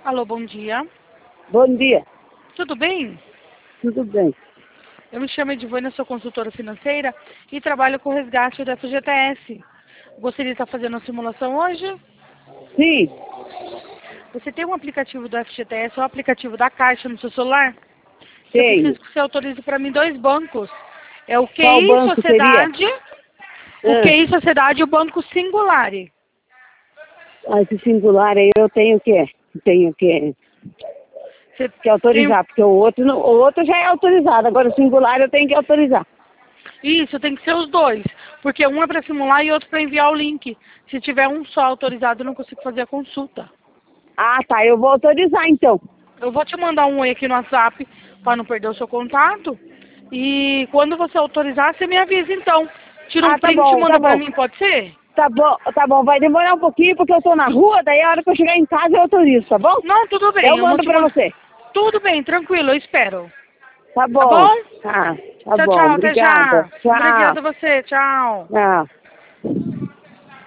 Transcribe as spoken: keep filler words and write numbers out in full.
Alô, bom dia. Bom dia. Tudo bem? Tudo bem. Eu me chamo Edivânia, sou consultora financeira e trabalho com o resgate da F G T S. Gostaria de estar fazendo a simulação hoje? Sim, Você tem um aplicativo do F G T S ou aplicativo da Caixa no seu celular? Eu tenho. preciso que você autorize para mim dois bancos. É o Qual Q I banco Sociedade, o Ah. Q I Sociedade e o Banco Singulare. Ah, esse singular aí eu tenho que, tenho que, Você que autorizar, porque o outro, não- o outro já é autorizado, agora o singular eu tenho que autorizar. tem... Isso, tem que ser os dois. Porque um é para simular e outro para enviar o link. Se tiver um só autorizado, eu não consigo fazer a consulta. Ah, tá, eu vou autorizar então. Eu vou te mandar um oi aqui no WhatsApp para não perder o seu contato. E quando você autorizar, você me avisa então. Tira um Ah, tá print e bom, manda tá para bom. mim, pode ser? Tá bom, tá bom, vai demorar um pouquinho porque eu tô na rua, daí a hora que eu chegar em casa eu autorizo, tá bom? Não, tudo bem. Eu Eu vou mando te pra mandar. você. Tudo bem, tranquilo, eu espero. Tá Tá bom. bom? Tá, tá Tchau, bom, tchau, até obrigada. já. Tchau. Obrigada a você, tchau. Tchau.